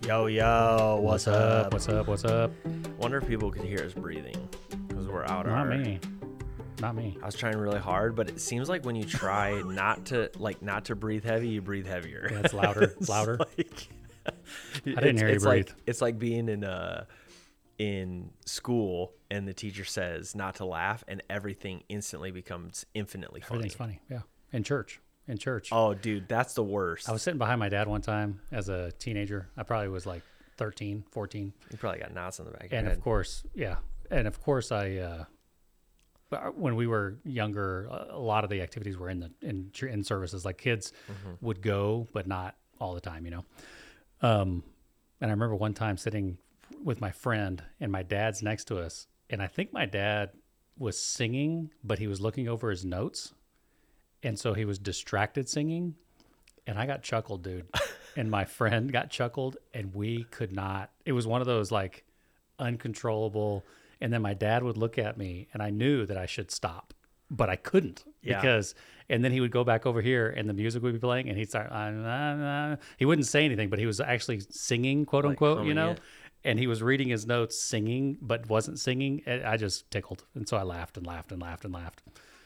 Yo, what's up? What's up? What's up? Wonder if people could hear us breathing because we're out. Not me. Not me. I was trying really hard, but it seems like when you try not to breathe heavy, you breathe heavier. Yeah, it's louder. It's louder. Like, I didn't hear you breathe. It's like being in school and the teacher says not to laugh, and everything instantly becomes infinitely funny. Everything's funny. Yeah. In church. Oh, dude, that's the worst. I was sitting behind my dad one time as a teenager. I probably was like 13, 14. You probably got knots on the back of your And head. of course, yeah. And of course, when we were younger, a lot of the activities were in services. Like kids would go, but not all the time, you know. And I remember one time sitting with my friend, and my dad's next to us, and I think my dad was singing, but he was looking over his notes, and so he was distracted singing, and I got chuckled, dude. And my friend got chuckled, and we could not. It was one of those like uncontrollable. And then my dad would look at me, and I knew that I should stop, but I couldn't because. And then he would go back over here, and the music would be playing, and he'd start. He wouldn't say anything, but he was actually singing, quote unquote, you know. And he was reading his notes, singing, but wasn't singing. And I just tickled, and so I laughed and laughed and laughed and laughed.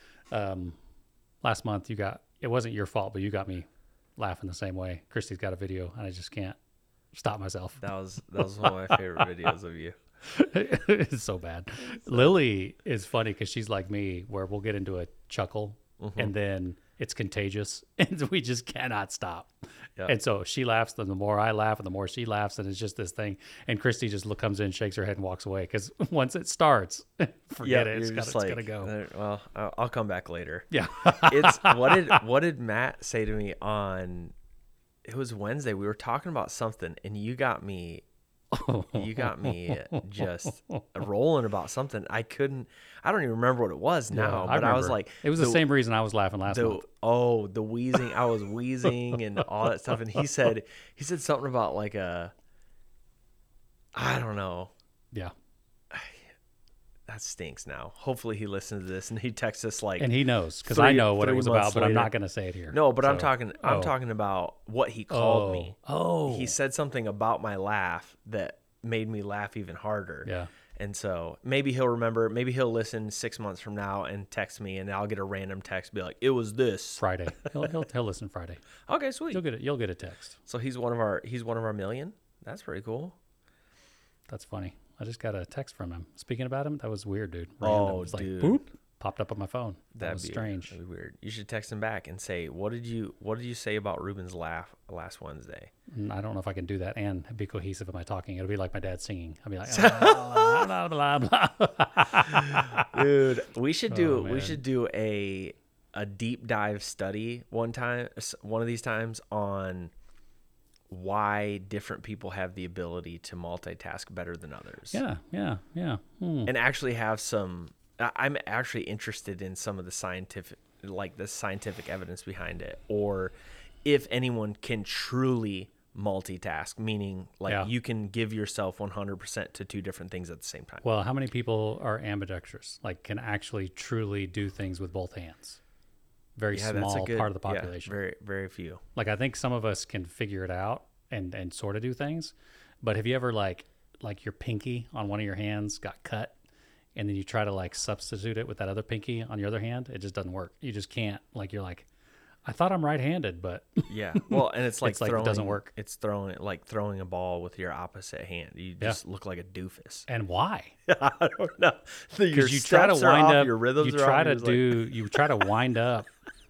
Last month, it wasn't your fault, but you got me laughing the same way. Christy's got a video, and I just can't stop myself. That was one of my favorite videos of you. It's so bad. Lily is funny because she's like me, where we'll get into a chuckle and then it's contagious, and we just cannot stop. Yep. And so she laughs, then the more I laugh, and the more she laughs, and it's just this thing. And Christy just comes in, shakes her head, and walks away because once it starts, forget it. It's gonna go. Well, I'll come back later. Yeah. It's what did Matt say to me on? It was Wednesday. We were talking about something, and you got me just rolling about something. I don't even remember what it was now, but I was like, it was the same reason I was laughing last month. Oh, the wheezing. I was wheezing and all that stuff. And he said something about like I don't know. Yeah. That stinks now. Hopefully he listens to this and he texts us like, and he knows because I know what it was about, but I'm not going to say it here. No, but I'm talking about what he called me. Oh, he said something about my laugh that made me laugh even harder. Yeah. And so maybe he'll remember, maybe he'll listen 6 months from now and text me, and I'll get a random text, be like, it was this Friday. He'll listen Friday. Okay, sweet. You'll get a text. So he's one of our million. That's pretty cool. That's funny. I just got a text from him. Speaking about him, that was weird, dude. Random. Oh, it's dude. Like, boop, popped up on my phone. That was strange. That'd be weird. You should text him back and say, what did you say about Ruben's laugh last Wednesday? I don't know if I can do that and be cohesive in my talking. It'll be like my dad singing. I'll be like, blah, blah, blah, blah. Dude, we should do a deep dive study one of these times on why different people have the ability to multitask better than others. Yeah. And actually have I'm actually interested in some of the scientific evidence behind it, or if anyone can truly multitask, meaning you can give yourself 100% to two different things at the same time. Well, how many people are ambidextrous, like can actually truly do things with both hands? Very small part of the population. Yeah, very, very few. Like I think some of us can figure it out and sort of do things. But have you ever like your pinky on one of your hands got cut, and then you try to like substitute it with that other pinky on your other hand? It just doesn't work. You just can't. Like you're like, I thought I'm right-handed, but yeah. Well, and it's like, it doesn't work. It's throwing a ball with your opposite hand. You just look like a doofus. And why? I don't know. Because you try to wind up. Your rhythms you try to do. You try to wind up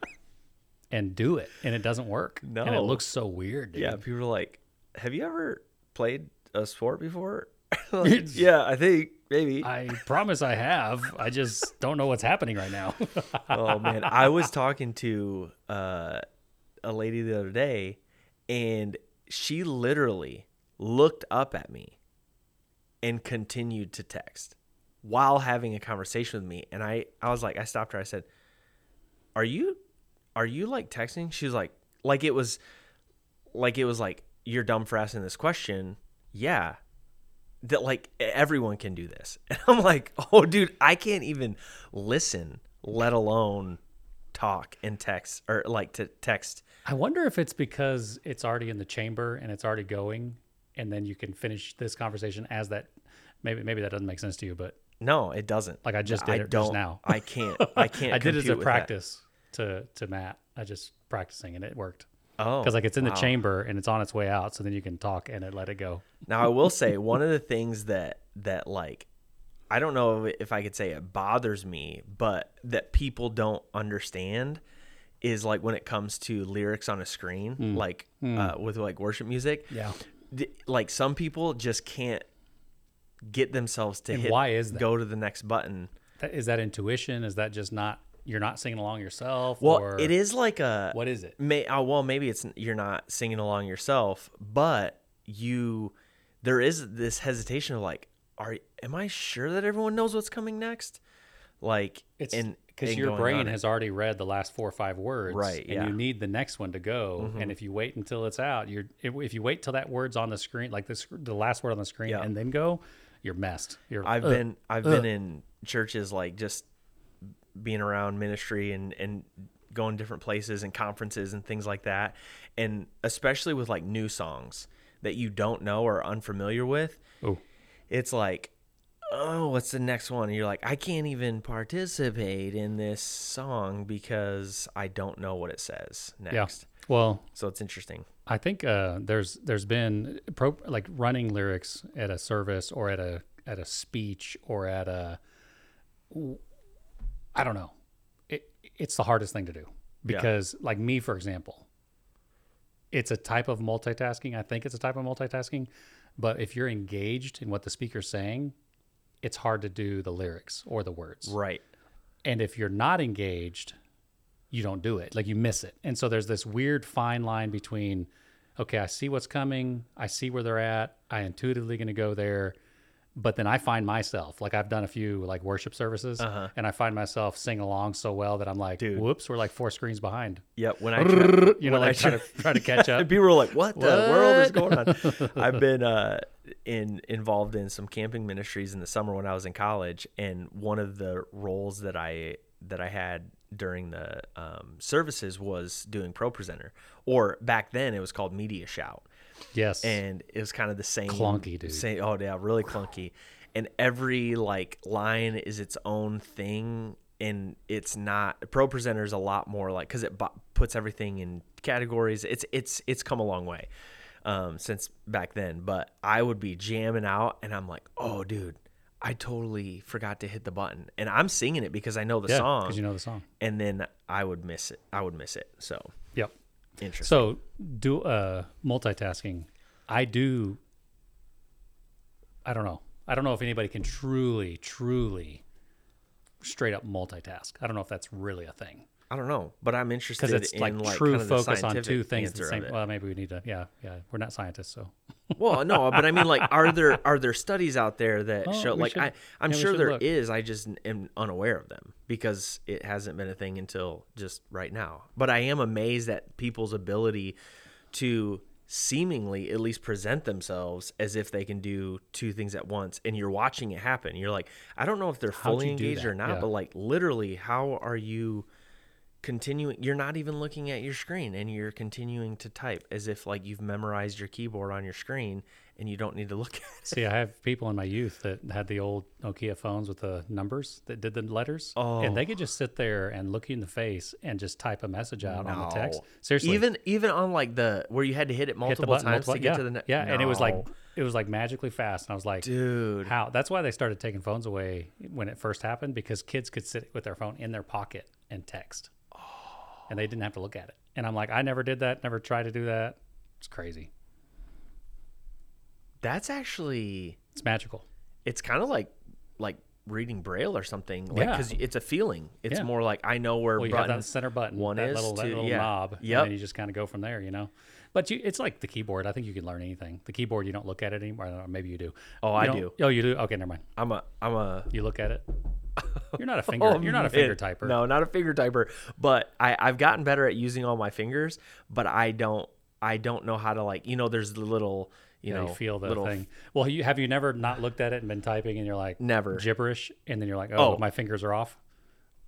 and do it, and it doesn't work. No, and it looks so weird, dude. Yeah, people are like, "Have you ever played a sport before?" Like, yeah, I think maybe. I promise I have. I just don't know what's happening right now. Oh man, I was talking to a lady the other day, and she literally looked up at me and continued to text while having a conversation with me. And I was like, I stopped her. I said, Are you like texting? She was like it was like, you're dumb for asking this question. Yeah. That like everyone can do this. And I'm like, oh dude, I can't even listen, let alone talk and text, or like to text. I wonder if it's because it's already in the chamber and it's already going, and then you can finish this conversation as that. Maybe that doesn't make sense to you, but No, it doesn't. like I just did it just now. I can't. I can't. I did it as a compute with that. practice to Matt. I just practicing and it worked. Oh, Because like it's in the wow. chamber and it's on its way out, so then you can talk and it let it go. Now I will say one of the things that like I don't know if I could say it bothers me, but that people don't understand is like when it comes to lyrics on a screen, like with like worship music. Yeah. Like some people just can't get themselves to And why is that? go to the next button. Is that intuition? Is that just not you're not singing along yourself? Well, or it is like what is it? Maybe it's you're not singing along yourself, but there is this hesitation of like, am I sure that everyone knows what's coming next? Like, It's and because your going brain on it. has already read the last 4 or 5 words, Right, And yeah. you need the next one to go. And if you wait until it's out, if you wait till that word's on the screen, like the last word on the screen, Yeah. and then go, you're messed. I've been in churches, like just being around ministry and going different places and conferences and things like that, and especially with like new songs that you don't know or are unfamiliar with. Oh, It's like, oh, what's the next one? And you're like, I can't even participate in this song because I don't know what it says yeah. next. Well, So it's interesting. I think there's been like running lyrics at a service or at a speech or at a I don't know. It's the hardest thing to do because like me, for example, it's a type of multitasking. I think it's a type of multitasking, but if you're engaged in what the speaker's saying, it's hard to do the lyrics or the words. Right. And if you're not engaged, you don't do it. Like you miss it. And so there's this weird fine line between, okay, I see what's coming. I see where they're at. I intuitively going to go there. But then I find myself, like I've done a few like worship services and I find myself singing along so well that I'm like, Dude. whoops, we're like 4 screens behind. Yep. When I try, You know, like try to catch up. people are like, "What the world is going on?" I've been involved in some camping ministries in the summer when I was in college, and one of the roles that I had during the services was doing Pro Presenter, or back then it was called Media Shout. Yes. And it was kind of the same Clunky, dude. Oh yeah, really clunky. And every like line is its own thing, and it's not Pro Presenter is a lot more like, because it puts everything in categories. It's come a long way since back then. But I would be jamming out, and I'm like, oh dude, I totally forgot to hit the button, and I'm singing it because I know the song, because you know the song. and then I would miss it. So Yep. interesting. So do multitasking. I don't know. I don't know if anybody can truly straight up multitask. I don't know if that's really a thing. I don't know, but I'm interested Because it's in like like true kind of the focus on scientific two things at the answer same. of it. Well, maybe we need to. Yeah. We're not scientists, so Well, no, but I mean, like, are there studies out there that Oh, show? we Like, should- I'm yeah, we sure should there look. is. I just am unaware of them because it hasn't been a thing until just right now. But I am amazed at people's ability to seemingly at least present themselves as if they can do 2 things at once, and you're watching it happen. You're like, I don't know if they're How'd fully you do engaged that? or not, Yeah. but like literally, how are you continuing? You're not even looking at your screen, and you're continuing to type as if like you've memorized your keyboard on your screen, and you don't need to look at it. See, I have people in my youth that had the old Nokia phones with the numbers that did the letters, Oh. and they could just sit there and look you in the face and just type a message out on the text. No. Seriously, Even on like the where you had to hit it hit the multiple button times to get yeah, to the next. yeah, and it was like magically fast. And I was like, dude, how? That's why they started taking phones away when it first happened, because kids could sit with their phone in their pocket and text, and they didn't have to look at it. And I'm like, I never did that. Never tried to do that. It's crazy. that's actually It's magical. it's kind of like reading Braille or something. Like, Yeah. because it's a feeling. It's Yeah. more like I know where Well, you have that buttons. center button, one that is, little, that two- little yeah. knob, Yep. and then you just kind of go from there, you know. But it's like the keyboard. I think you can learn anything. The keyboard, you don't look at it anymore. I don't know, maybe you do. Oh, You I don't- do. Oh, you do. Okay, never mind. I'm a. You look at it. You're not a finger. Oh, you're not a man. finger typer. No, not a finger typer. But I've gotten better at using all my fingers. But I don't know how to, like, there's the little You know, you feel the little thing. Well, have you never not looked at it and been typing and you're like Never. gibberish, and then you're like, Oh. my fingers are off.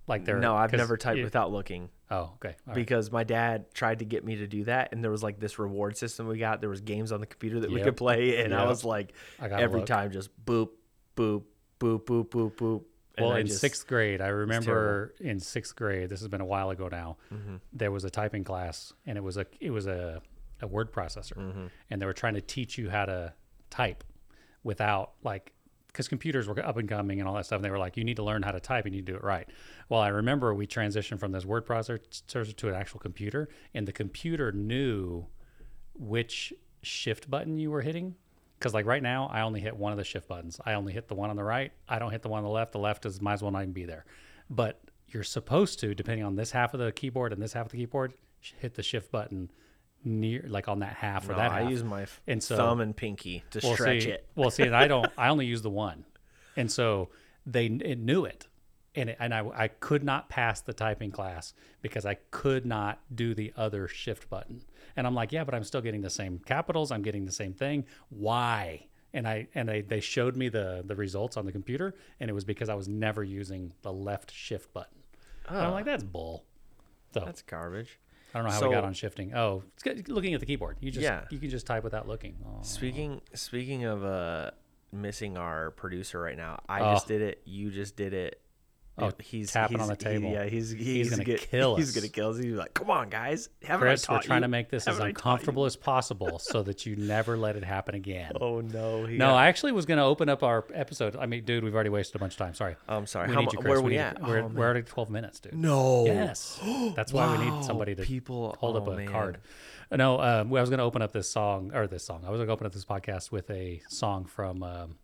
Like they're No, I've 'cause never typed you- without looking. Oh, okay. All right. Because my dad tried to get me to do that, and there was like this reward system we got. There was games on the computer that we Yep. could play, and I Yep. was like, I gotta every look. time just boop, boop, boop, boop, boop, boop. And Well, I in just- 6th grade, I remember in 6th grade, this has been a while ago now, there was a typing class, and it was a word processor, and they were trying to teach you how to type without like, because computers were up and coming and all that stuff, and they were like, you need to learn how to type and you need to do it right. Well, I remember we transitioned from this word processor to an actual computer, and the computer knew which shift button you were hitting. Because like right now, I only hit one of the shift buttons. I only hit the one on the right. I don't hit the one on the left. The left is might as well not even be there. But you're supposed to, depending on this half of the keyboard and this half of the keyboard, hit the shift button near, like on that half or No, that I half. use my And so- thumb and pinky to stretch see, it. Well, see, and I only use the one, and so it knew it, and I could not pass the typing class because I could not do the other shift button, and I'm like, yeah, but I'm still getting the same capitals, I'm getting the same thing. Why? And they showed me the results on the computer, and it was because I was never using the left shift button. And I'm like, that's bull. So That's garbage. I don't know how we got on shifting. Oh, it's looking at the keyboard. You can just type without looking. Oh. Speaking of missing our producer right now, I just did it. You just did it. Oh, tapping on the table. He's gonna kill He's us. gonna kill us. He's like, come on, guys. Haven't Chris, I we're taught trying you? to make this as Haven't I taught uncomfortable as possible so that you never let it happen again. you? Oh no. No, I actually was going to open up our episode. I mean, dude, we've already wasted a bunch of time. Sorry. I'm sorry. We How need mu- you, Chris. where are we need at? you. We're, Oh, we're already 12 minutes, dude. No. Yes. That's why we Wow, need somebody to people hold up a card. No, I was going to open up this song. I was going to open up this podcast with a song from,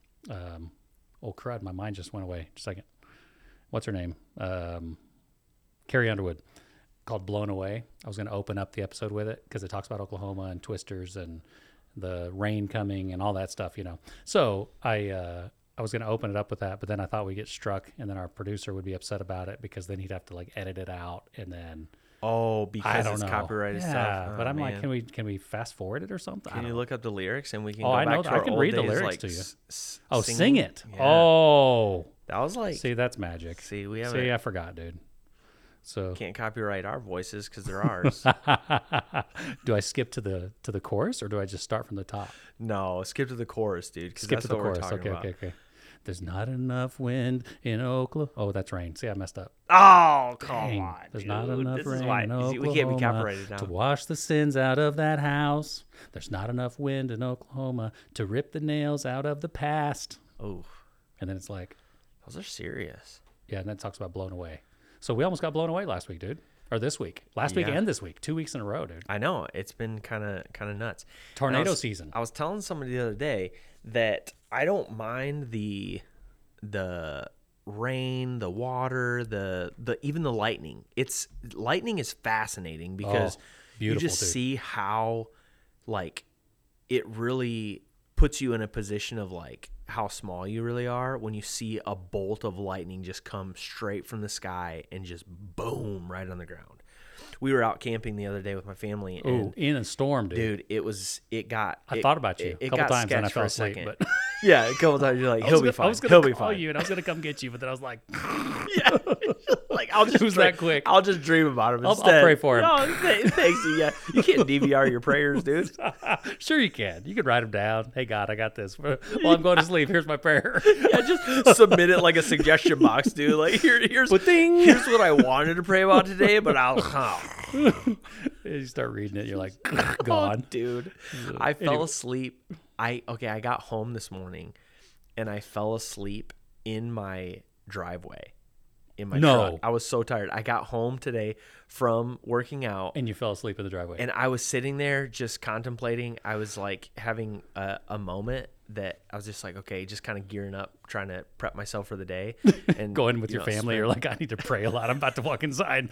oh, crud. My mind just went away. Just a second. What's her name? Carrie Underwood, called Blown Away. I was going to open up the episode with it because it talks about Oklahoma and twisters and the rain coming and all that stuff, you know. So I was going to open it up with that, but then I thought we'd get struck, and then our producer would be upset about it because then he'd have to like edit it out, and then Oh, I because don't it's know. copyrighted Yeah, stuff. but Oh, I'm like, man. can we fast forward it or something? I Can don't you know. look up the lyrics and we can Oh, go I back know to that. I our can old read the days, lyrics like, to you. s- Oh, singing? sing it. Yeah. Oh, That was like, see, that's magic. see, we See, haven't I forgot, dude. So can't copyright our voices because they're ours. do I skip to the chorus or do I just start from the top? No, skip to the chorus, dude. Because Skip that's to the what chorus. we're talking about. Okay. There's not enough wind in Oklahoma. Oh, that's rain. See, I messed up. Oh, come Dang. on. There's dude. not enough This is rain why in see, Oklahoma we can't be copyrighted now. to wash the sins out of that house. There's not enough wind in Oklahoma to rip the nails out of the past. Oh, And then it's like, those are serious. yeah, and then it talks about blown away. So we almost got blown away last week, dude. Or this week. Last week Yeah. and this week. 2 weeks in a row, dude. I know it's been kind of nuts. Tornado I was- season. I was telling somebody the other day that I don't mind the rain, the water, the even the lightning. Lightning is fascinating because you beautiful, just dude. see how like it really puts you in a position of like how small you really are when you see a bolt of lightning just come straight from the sky and just boom right on the ground. We were out camping the other day with my family, and Ooh, in a storm, dude. dude, I thought about you a couple got times and I sketch for fell a asleep. second. But Yeah, a couple times you're like, he'll be fine. I was He'll gonna be call fine. you and I was gonna come get you, but then I was like, Yeah, like I'll just It was dream- that quick. I'll just dream about him I'll instead. pray for him. No, thanks. Yeah, you can't DVR your prayers, dude. sure you can. You can write them down. Hey God, I got this. While I'm going to sleep, here's my prayer. Yeah, just submit it like a suggestion box, dude. Like here's Ba-ding. here's what I wanted to pray about today, but I'll. You start reading it, you're like, Oh, gone. dude. I fell Anyway. asleep. I got home this morning and I fell asleep in my driveway. In my No. truck. I was so tired. I got home today from working out And you fell asleep in the driveway. and I was sitting there just contemplating. I was like having a moment that I was just like, okay, just kind of gearing up, trying to prep myself for the day. And Going with you your know, family, you're like, I need to pray a lot. I'm about to walk inside.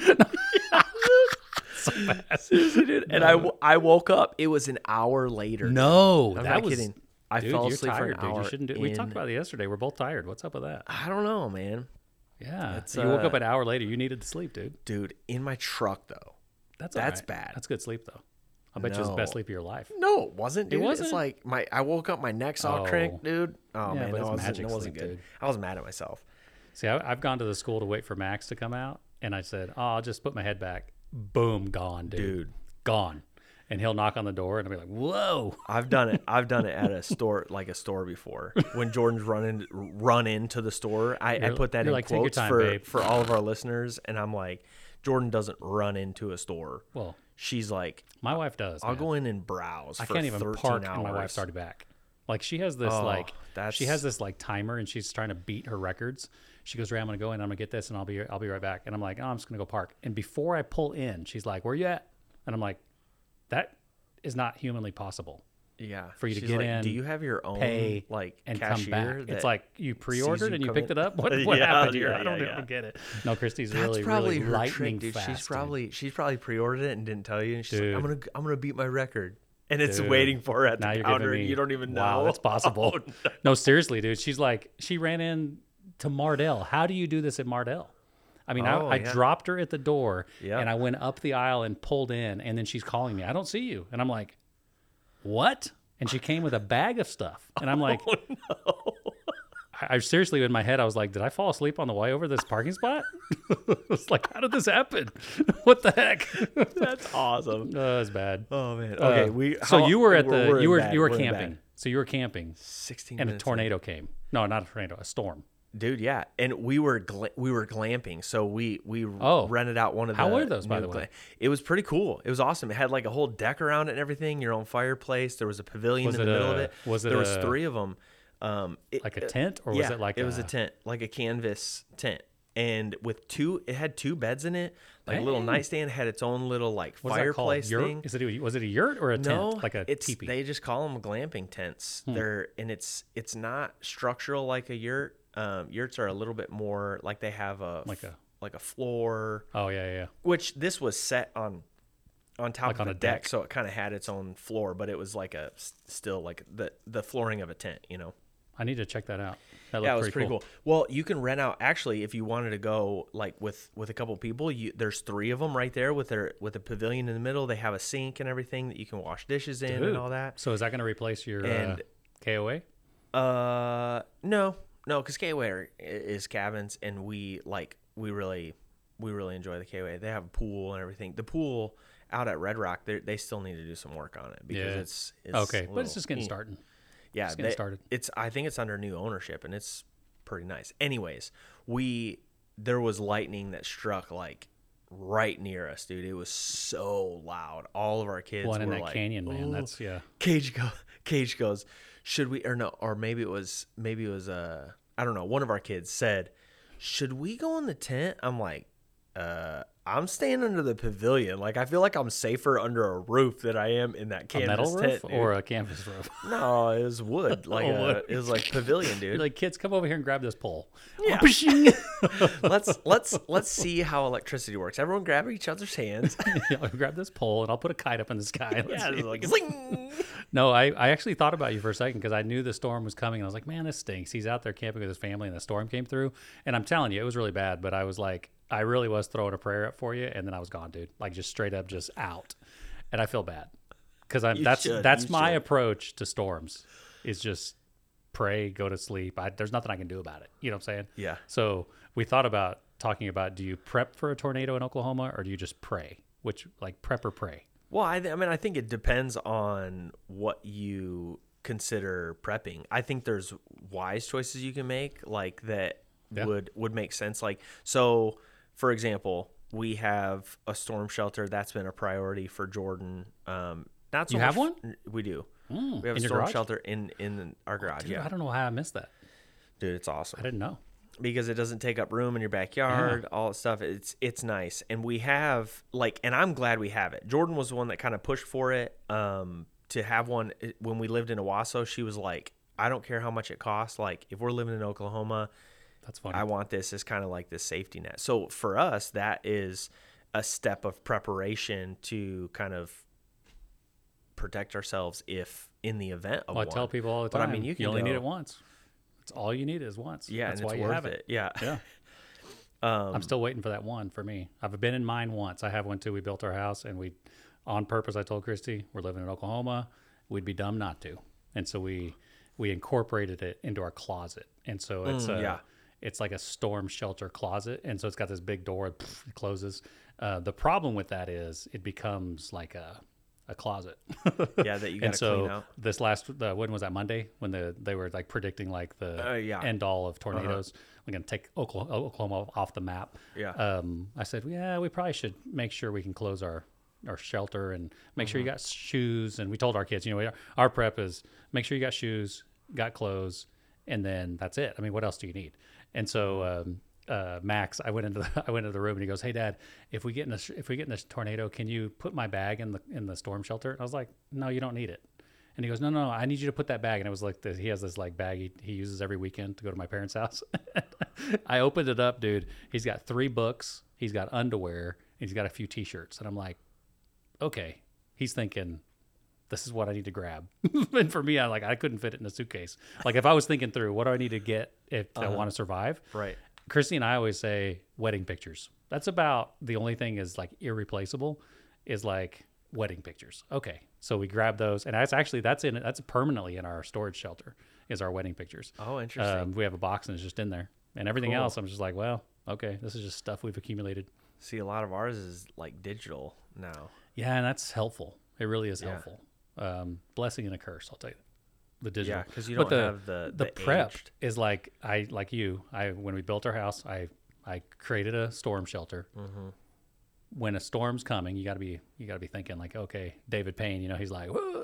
So fast. Seriously, dude. And I woke up. It was an hour later. No, I'm that not was kidding. I dude, fell you're asleep tired, for an dude. hour. You shouldn't do. We in- talked about it yesterday. We're both tired. What's up with that? I don't know, man. Yeah, It's, you woke up an hour later. You needed to sleep, dude. Dude, in my truck though. That's That's all right. bad. That's good sleep though. I bet you it was the best No. sleep of your life. No, it wasn't, dude. wasn't? It's like I woke up, my neck's all Oh. cranked, dude. Oh Yeah, man, but that it's wasn't, magic it wasn't sleep, good. dude. I was mad at myself. See, I've gone to the school to wait for Max to come out, and I said, "Oh, I'll just put my head back." Boom, gone, dude. Gone. And he'll knock on the door, and I'll be like, "Whoa!" I've done it at a store, like a store before. When Jordan's run into the store, I put that in like, "Take your quotes time, for babe." for all of our listeners, and I'm like, Jordan doesn't run into a store. Well, She's like, my wife does. I'll man. go in and browse. I for can't even 13 park, hours. and my wife's already back. Like she has this she has this like timer, and she's trying to beat her records. She goes, "Ray, I'm gonna go in, I'm gonna get this, and I'll be right back." And I'm like, "Oh, I'm just gonna go park." And before I pull in, she's like, "Where you at?" And I'm like, "That is not humanly possible." Yeah, For you to she's get like, in, do you have your own pay, like and cashier come back. that It's like you pre-ordered you and you come picked in? it up. What Yeah, happened here? yeah, I don't yeah. get it. No, Christy's That's really probably really her lightning trick, dude. fast. She's probably pre-ordered it and didn't tell you. And she's Dude. like, I'm gonna beat my record, and it's Dude. waiting for her at Now the you're counter, giving and me, you don't even know. Wow, that's possible. Oh, no. No, seriously, dude. She's like, she ran in to Mardell. How do you do this at Mardell? I mean, I yeah. dropped her at the door, Yep. and I went up the aisle and pulled in, and then she's calling me. "I don't see you," and I'm like, "What?" And she came with a bag of stuff, and I'm like, Oh no. I seriously, in my head, I was like, "Did I fall asleep on the way over this parking spot?" I was like, "How did this happen? What the heck?" That's awesome. It's bad. Oh man. Okay, So you were at we're in you were bad. you were We're in camping. bad. So you were camping, 16 and a minutes tornado came. No, not a tornado, a storm. Dude, yeah, and we were glamping, so we Oh. rented out one of the. How were those, by new the way? It was pretty cool. It was awesome. It had like a whole deck around it and everything. Your own fireplace. There was a pavilion Was in it the middle of a- it. was it There was a- 3 of them. Like a tent, or yeah, was it like it was a tent, like a canvas tent, and with it had 2 beds in it. Like a little Dang. nightstand had its own little like What's that called? fireplace Yurt? thing. Was it a yurt or a No, tent? Like a it's teepee? they just call them glamping tents. It's not structural like a yurt. Yurts are a little bit more like they have like a floor, Oh yeah. which this was set on top Like of on a a deck, deck. so it kind of had its own floor, but it was like still like the flooring of a tent, you know. I need to check that out. That Yeah, it looked was pretty cool. Well, you can rent out actually if you wanted to go like with a couple people. There's 3 of them right there with a pavilion in the middle. They have a sink and everything that you can wash dishes in Dude. and all that. So is that going to replace your And- KOA? No, because KOA is cabins, and we really enjoy the KOA. They have a pool and everything. The pool out at Red Rock, they still need to do some work on it because it's Okay, a but it's just getting little- started. Yeah, Just getting started. I think it's under new ownership, and it's pretty nice. Anyways, there was lightning that struck like right near us, dude. It was so loud. All of our kids One in were that like, canyon, man. "Ooh." That's Cage goes, should we or maybe it was I don't know. One of our kids said, should we go in the tent? I'm like, I'm staying under the pavilion. Like I feel like I'm safer under a roof than I am in that a canvas metal tent, roof dude. or a canvas roof. No, it was wood. Like wood. it was like pavilion, You're dude. like, kids, come over here and grab this pole. Yeah. Pshing. let's see how electricity works. Everyone grab each other's hands. I'll grab this pole and I'll put a kite up in the sky. Let's Yeah, see it's if we like can- zing. No, I actually thought about you for a second because I knew the storm was coming. And I was like, man, this stinks. He's out there camping with his family and the storm came through. And I'm telling you, it was really bad. But I was like, I really was throwing a prayer up for you. And then I was gone, dude. Like just straight up just out. And I feel bad because that's You my should. approach to storms is just pray, go to sleep. There's nothing I can do about it. You know what I'm saying? Yeah. So we thought about talking about, do you prep for a tornado in Oklahoma or do you just pray? Which like prep or pray? Well, I mean, I think it depends on what you consider prepping. I think there's wise choices you can make, like that Yeah. would make sense. Like, so, for example, we have a storm shelter that's been a priority for Jordan. Not so You much have one? We do. We have in a your storm garage? shelter in our garage. Dude, yeah, I don't know how I missed that. dude, it's awesome. I didn't know. Because it doesn't take up room in your backyard, all that stuff. It's nice. And we have and I'm glad we have it. Jordan was the one that kind of pushed for it to have one. When we lived in Owasso, she was like, I don't care how much it costs. Like if we're living in Oklahoma, That's funny. I want this as kind of like this safety net. So for us, that is a step of preparation to kind of protect ourselves if in the event of Well, I one. tell people all the But, time, I mean, you can only need go- it once. It's all you need is once. Yeah, That's and why it's you worth have it. Yeah. Yeah. I'm still waiting for that one for me. I've been in mine once. I have one too. We built our house and we, on purpose, I told Christy, we're living in Oklahoma. We'd be dumb not to. And so we incorporated it into our closet. And so it's yeah. It's like a storm shelter closet, and so it's got this big door. It closes. The problem with that is it becomes like a closet. Yeah, that you And got to clean so out. this when was that, Monday, when they were like predicting like the Yeah. end all of tornadoes. We're gonna take Oklahoma off the map. Yeah. I said, yeah, we probably should make sure we can close our shelter and make sure you got shoes. And we told our kids, our prep is make sure you got shoes, got clothes, and then that's it. I mean, what else do you need? And so Max, I went into the room and he goes, "Hey, Dad, if we get in this tornado, can you put my bag in the storm shelter?" And I was like, "No, you don't need it." And he goes, No, I need you to put that bag. And it was like he has this like bag he uses every weekend to go to my parents' house. I opened it up, dude. He's got 3 books, he's got underwear, and he's got a few T-shirts. And I'm like, okay, he's thinking, this is what I need to grab. And for me, I couldn't fit it in a suitcase. Like if I was thinking through, what do I need to get if I want to survive? Right. Christy and I always say wedding pictures. That's about the only thing is like irreplaceable is like wedding pictures. Okay. So we grab those, and that's permanently in our storage shelter is our wedding pictures. Oh, interesting. We have a box and it's just in there, and everything else I'm just like, well, okay, this is just stuff we've accumulated. See, a lot of ours is like digital now. Yeah, and that's helpful. It really is helpful. Blessing and a curse, I'll tell you. The digital, Yeah, because you don't have the prep aged. is like when we built our house, I created a storm shelter. Mm-hmm. When a storm's coming, you got to be thinking like, okay, David Payne, he's like, whoa,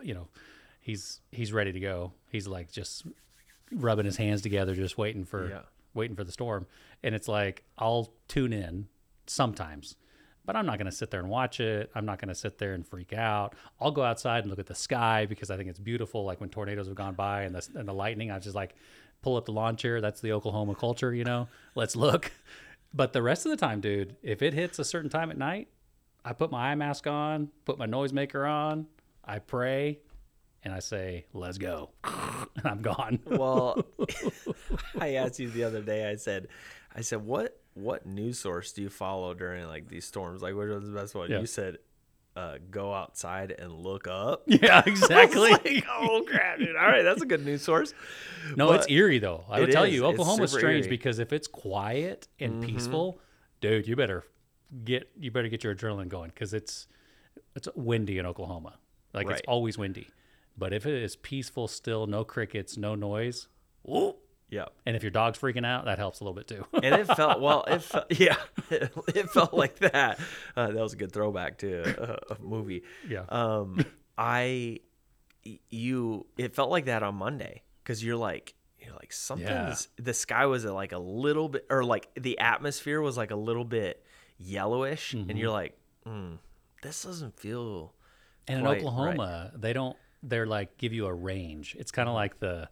he's ready to go. He's like just rubbing his hands together, just waiting for the storm. And it's like, I'll tune in sometimes, but I'm not going to sit there and watch it. I'm not going to sit there and freak out. I'll go outside and look at the sky because I think it's beautiful. Like when tornadoes have gone by and the lightning, I just like pull up the lawn chair. That's the Oklahoma culture, let's look. But the rest of the time, dude, if it hits a certain time at night, I put my eye mask on, put my noisemaker on, I pray, and I say, let's go. And I'm gone. Well, I asked you the other day, I said, what news source do you follow during like these storms? Like, which was the best one? Yeah. You said, go outside and look up. Yeah, exactly. Like, oh crap, dude. All right, that's a good news source. No, But it's eerie though. I would tell you, It's Oklahoma's super strange eerie. because if it's quiet and peaceful, dude, you better get your adrenaline going because it's windy in Oklahoma. Like Right. it's always windy. But if it is peaceful, still, no crickets, no noise, whoop. Yeah. And if your dog's freaking out, that helps a little bit too. And it felt it felt like that. That was a good throwback to a movie. Yeah. It felt like that on Monday because you're like something's the sky was like a little bit, or like the atmosphere was like a little bit yellowish, and you're like, this doesn't feel. And in quite Oklahoma, they're like give you a range. It's kind of like the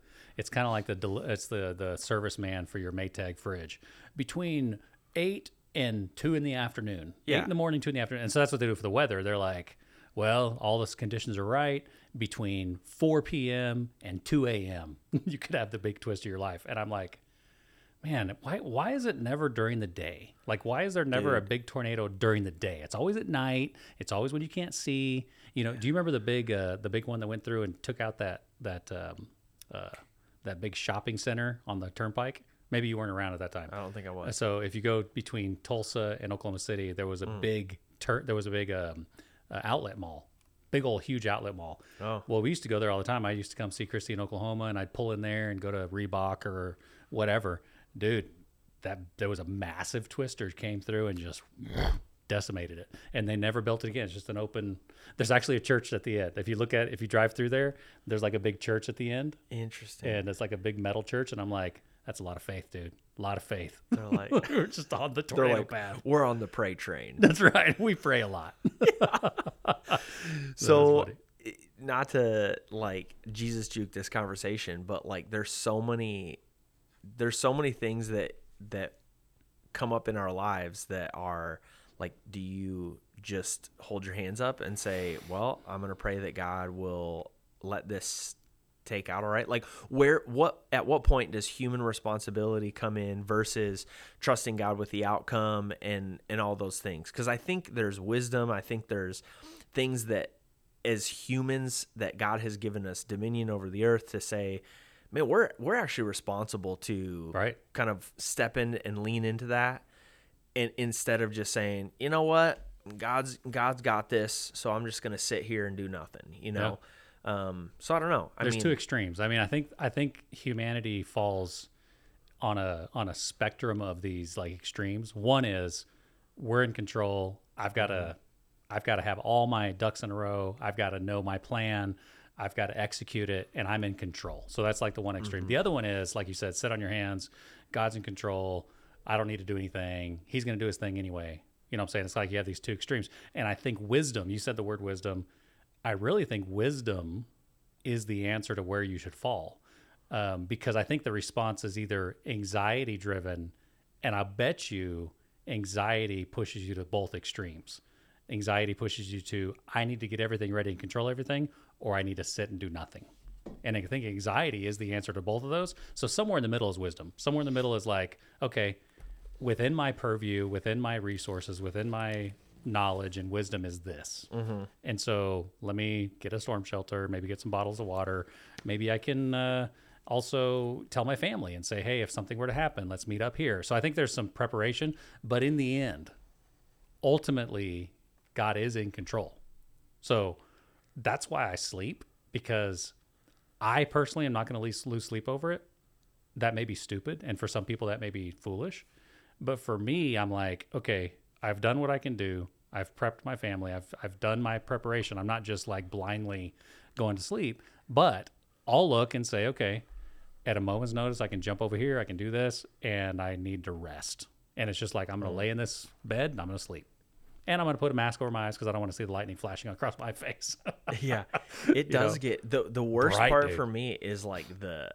serviceman for your Maytag fridge between 8 and 2 in the afternoon. Yeah. 8 in the morning, 2 in the afternoon. And so that's what they do for the weather. They're like, well, all the conditions are right between 4 p.m. and 2 a.m. You could have the big twist of your life. And I'm like, man, why is it never during the day? Like, why is there never a big tornado during the day? It's always at night. It's always when you can't see. Do you remember the big one that went through and took out that big shopping center on the turnpike? Maybe you weren't around at that time. I don't think I was. So if you go between Tulsa and Oklahoma City, there was a big outlet mall, big old huge outlet mall. Oh. Well, we used to go there all the time. I used to come see Christy in Oklahoma, and I'd pull in there and go to Reebok or whatever. Dude, there was a massive twister came through and just decimated it, and they never built it again. It's just an open. There's actually a church at the end. If you drive through there's like a big church at the end, Interesting. and it's like a big metal church, and I'm like, that's a lot of faith, dude. A lot of faith. They're like, We're just on the they're tornado like, path. we're on the pray train. That's right. We pray a lot. So, That's not to like Jesus juke this conversation, but like there's so many things that come up in our lives that are like, do you just hold your hands up and say, well, I'm going to pray that God will let this take out all right? Like at what point does human responsibility come in versus trusting God with the outcome and all those things? Because I think there's wisdom. I think there's things that as humans that God has given us dominion over the earth to say, man, we're actually responsible to Right. kind of step in and lean into that, and instead of just saying, you know what, God's got this, so I'm just gonna sit here and do nothing, you know. So I don't know. There's two extremes. I mean, I think humanity falls on a spectrum of these like extremes. One is we're in control. I've got to have all my ducks in a row. I've got to know my plan. I've got to execute it, and I'm in control. So that's like the one extreme. The other one is, like you said, sit on your hands. God's in control. I don't need to do anything. He's going to do his thing anyway. You know what I'm saying? It's like you have these two extremes. And I think wisdom, you said the word wisdom. I really think wisdom is the answer to where you should fall. Because I think the response is either anxiety driven, and I bet you anxiety pushes you to both extremes. Anxiety pushes you to, I need to get everything ready and control everything, or I need to sit and do nothing. And I think anxiety is the answer to both of those. So somewhere in the middle is wisdom. Somewhere in the middle is like, okay, within my purview, within my resources, within my knowledge and wisdom is this. And so let me get a storm shelter, maybe get some bottles of water. Maybe I can also tell my family and say, hey, if something were to happen, let's meet up here. So I think there's some preparation, but in the end, ultimately, God is in control. So that's why I sleep, because I personally am not going to lose sleep over it. That may be stupid, and for some people that may be foolish. But for me, I'm like, okay, I've done what I can do. I've prepped my family. I've done my preparation. I'm not just like blindly going to sleep, but I'll look and say, okay, at a moment's notice, I can jump over here. I can do this, and I need to rest. And it's just like, I'm going to lay in this bed and I'm going to sleep. And I'm going to put a mask over my eyes because I don't want to see the lightning flashing across my face. Yeah, it does get the worst bright, part dude. for me is like the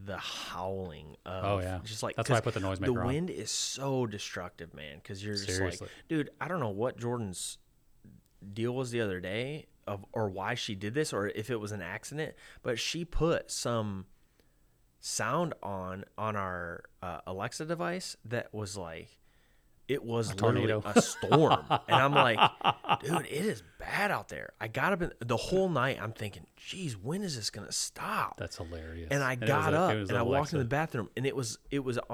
howling of, Oh, yeah. just like, That's why I 'cause put the noisemaker the on. wind is so destructive, man, because you're just Seriously. like, dude, I don't know what Jordan's deal was the other day or why she did this, or if it was an accident, but she put some sound on our Alexa device that was like, it was literally tornado. a storm. And I'm like, dude, it is bad out there. I got up the whole night. I'm thinking, geez, when is this going to stop? That's hilarious. And I it got was up it was and I walked in Alexa. the bathroom, and it was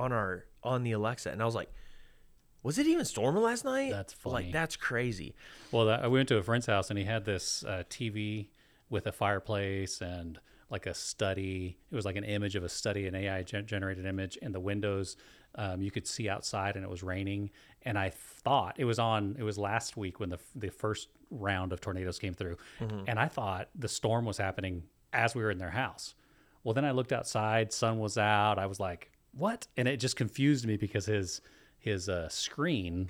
on the Alexa. And I was like, was it even storming last night? That's funny. Like, that's crazy. Well, we went to a friend's house, and he had this TV with a fireplace and like a study. It was like an image of a study, an AI generated image, and the windows you could see outside, and it was raining. And I thought it was last week when the first round of tornadoes came through, and I thought the storm was happening as we were in their house. Well, then I looked outside, sun was out. I was like, what? And it just confused me because his screen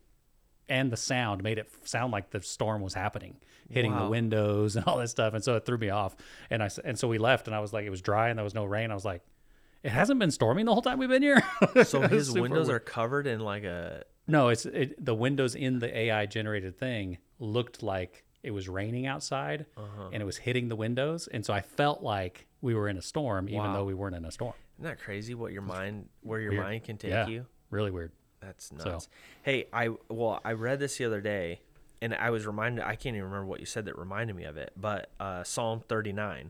and the sound made it sound like the storm was happening, hitting the Wow. windows and all that stuff. And so it threw me off. And so we left, and I was like, it was dry and there was no rain. I was like, it hasn't been storming the whole time we've been here. So It was his super windows weird. are covered in like a, No, the windows in the AI generated thing looked like it was raining outside and it was hitting the windows. And so I felt like we were in a storm, even Wow. though we weren't in a storm. isn't that crazy where your mind can take Yeah, you? really weird. That's nuts. Hey, I read this the other day, and I was reminded. I can't even remember what you said that reminded me of it. But Psalm 39,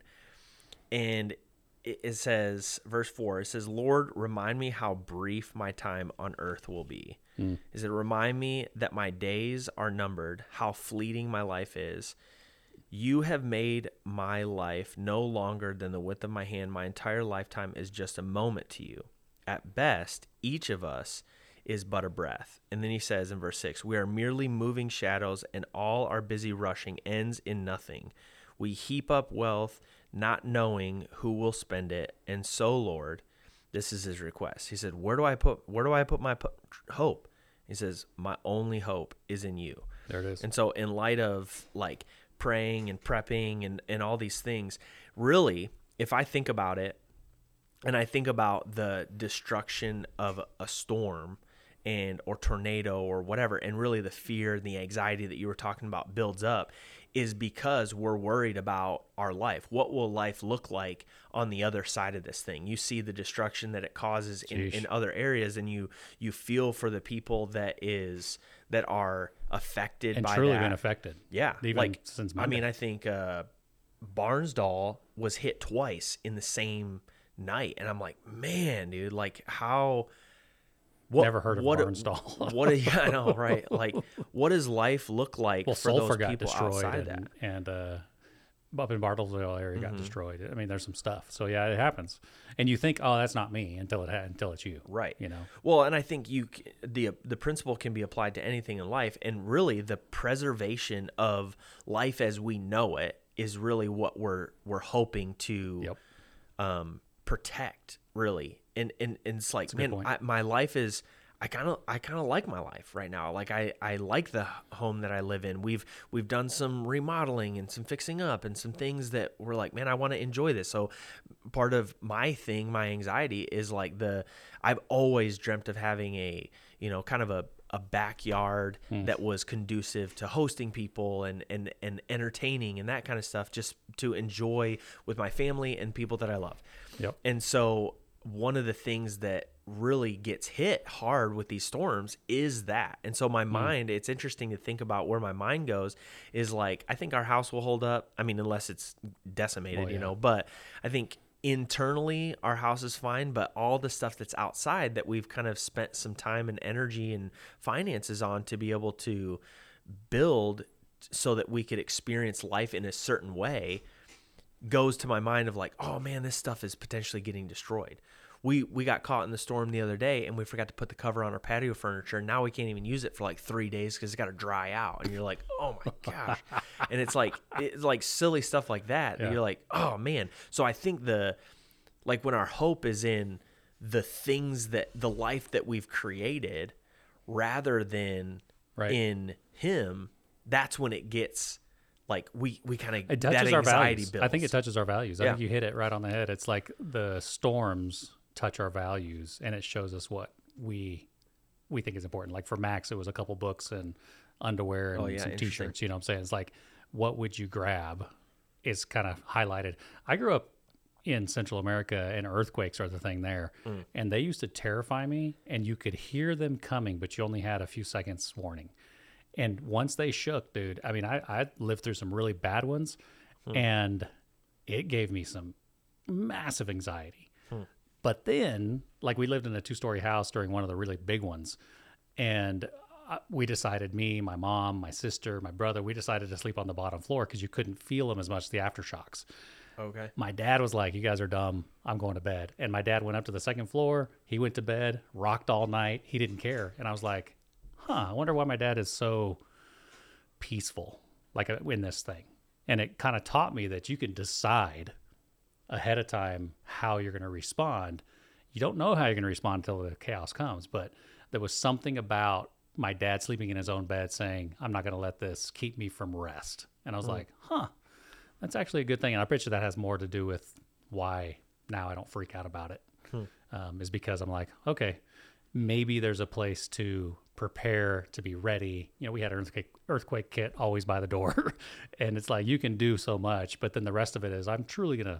and it says, verse 4. It says, "Lord, remind me how brief my time on earth will be." Is it remind me that my days are numbered, how fleeting my life is. You have made my life no longer than the width of my hand. My entire lifetime is just a moment to you. At best, each of us is but a breath. And then he says in verse 6, we are merely moving shadows, and all our busy rushing ends in nothing. We heap up wealth, not knowing who will spend it. And so, Lord, this is his request. He said, where do I put my hope? He says, my only hope is in you. There it is. And so in light of like praying and prepping and all these things, really, if I think about it, and I think about the destruction of a storm or tornado or whatever, and really the fear and the anxiety that you were talking about builds up, is because we're worried about our life. What will life look like on the other side of this thing? You see the destruction that it causes in other areas, and you feel for the people that are affected And by truly that. been affected. Yeah, Even like since I mean, Monday. I think Barnsdall was hit twice in the same night. And I'm like, man, dude, like how, Never heard of barn stall. yeah, I know, right? Like, what does life look like Well, for those Sulphur got people destroyed, outside that? and up in Bartlesville area got destroyed. I mean, there's some stuff. So yeah, it happens. And you think, oh, that's not me until it's you. Right. You know. Well, and I think the principle can be applied to anything in life, and really the preservation of life as we know it is really what we're hoping to protect, really. And it's like, man, my life is. I kind of like my life right now. Like I like the home that I live in. We've done some remodeling and some fixing up and some things that we're like, man, I want to enjoy this. So part of my anxiety is like I've always dreamt of having a, kind of a backyard that was conducive to hosting people and entertaining and that kind of stuff, just to enjoy with my family and people that I love. Yep. And so one of the things that really gets hit hard with these storms is that. And so my mind, it's interesting to think about where my mind goes, is like, I think our house will hold up. I mean, unless it's decimated, but I think internally our house is fine, but all the stuff that's outside that we've kind of spent some time and energy and finances on to be able to build so that we could experience life in a certain way goes to my mind of like, oh man, this stuff is potentially getting destroyed. We got caught in the storm the other day and we forgot to put the cover on our patio furniture. And now we can't even use it for like 3 days because it's got to dry out. And you're like, oh my gosh. And it's like silly stuff like that. And you're like, oh man. So I think when our hope is in the things the life that we've created rather than in him, that's when it gets like we kind of, it touches that our anxiety values. builds. I think it touches our values. I think you hit it right on the head. It's like the storms touch our values, and it shows us what we think is important. Like for Max, it was a couple books and underwear and some t-shirts. You know what I'm saying? It's like, what would you grab is kind of highlighted. I grew up in Central America, and earthquakes are the thing there. And they used to terrify me, and you could hear them coming, but you only had a few seconds warning. And once they shook, dude, I mean, I lived through some really bad ones, and it gave me some massive anxiety. But then, like, we lived in a 2-story house during one of the really big ones, and we decided, me, my mom, my sister, my brother, we decided to sleep on the bottom floor because you couldn't feel them as much, the aftershocks. Okay. My dad was like, you guys are dumb. I'm going to bed. And my dad went up to the second floor. He went to bed, rocked all night. He didn't care. And I was like, I wonder why my dad is so peaceful, like in this thing. And it kind of taught me that you can decide ahead of time how you're going to respond. You don't know how you're going to respond until the chaos comes, but there was something about my dad sleeping in his own bed saying, I'm not going to let this keep me from rest. And I was like, that's actually a good thing. And I bet you that has more to do with why now I don't freak out about it, is because I'm like, okay, maybe there's a place to prepare, to be ready. We had an earthquake kit always by the door. And it's like, you can do so much, but then the rest of it is, I'm going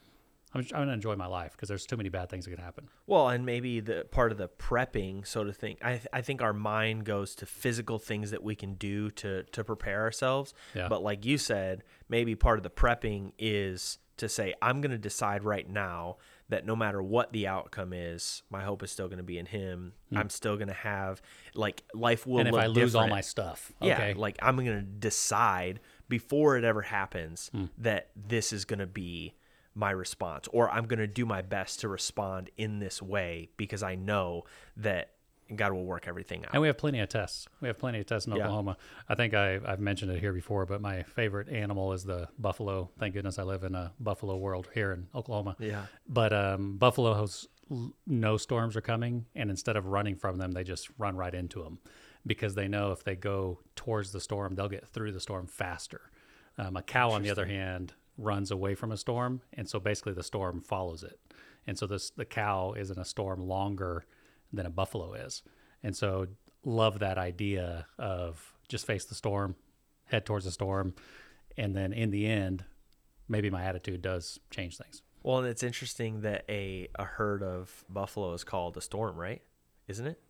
to enjoy my life because there's too many bad things that could happen. Well, and maybe the part of the prepping, so to think, I think our mind goes to physical things that we can do to prepare ourselves. Yeah. But like you said, maybe part of the prepping is to say, I'm going to decide right now that no matter what the outcome is, my hope is still going to be in him. I'm still going to have, like, life will look different. And if I lose all my stuff, okay. Yeah, like I'm going to decide before it ever happens that this is going to be my response, or I'm going to do my best to respond in this way because I know that God will work everything out. And we have plenty of tests. We have plenty of tests in Oklahoma. I think I've mentioned it here before, but my favorite animal is the buffalo. Thank goodness I live in a buffalo world here in Oklahoma. Yeah. But buffaloes know storms are coming, and instead of running from them, they just run right into them because they know if they go towards the storm, they'll get through the storm faster. A cow, on the other hand, runs away from a storm, and so basically the storm follows it. And so the cow is in a storm longer than a buffalo is. And so love that idea of just face the storm, head towards the storm, and then in the end, maybe my attitude does change things. Well, and it's interesting that a herd of buffalo is called a storm, right? Isn't it?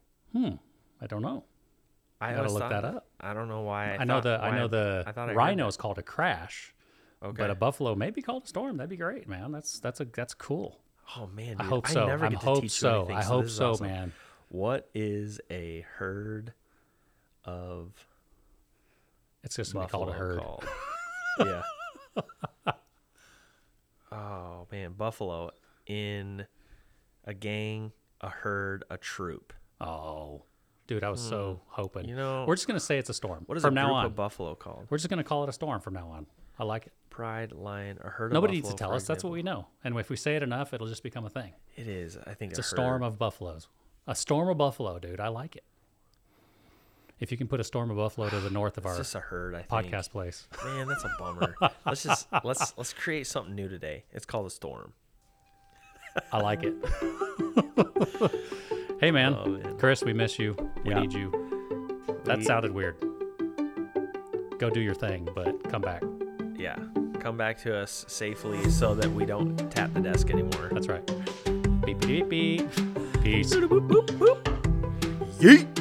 I don't know. I gotta look that up. I don't know why. I know the rhino is called a crash. Okay. But a buffalo may be called a storm. That'd be great, man. That's cool. Oh man, dude, I hope so. never I get to hope teach you so. anything, I so hope this is so, awesome. man. What is a herd of It's just gonna be called a buffalo herd. called? Yeah. Oh man, buffalo in a gang, a herd, a troop. Oh, dude, I was so hoping. You know, We're just gonna say it's a storm. what is from a now group on? of buffalo called? We're just gonna call it a storm from now on. I like it. Pride, lion, a herd Nobody of needs buffalo. to tell for us. That's what we example. know. And if we say it enough, it'll just become a thing. It is. I think It's a storm of buffaloes. A storm of buffalo, dude. I like it. If you can put a storm of buffalo to the north of It's our just a herd. I think. podcast place, Man, that's a bummer. let's create something new today. It's called a storm. I like it. Hey, man. Oh, man. Chris, we miss you. We Yeah. need you. That sounded weird. Go do your thing, but come back. Yeah, come back to us safely so that we don't tap the desk anymore. That's right. Beep, beep, beep. Peace. Yeet.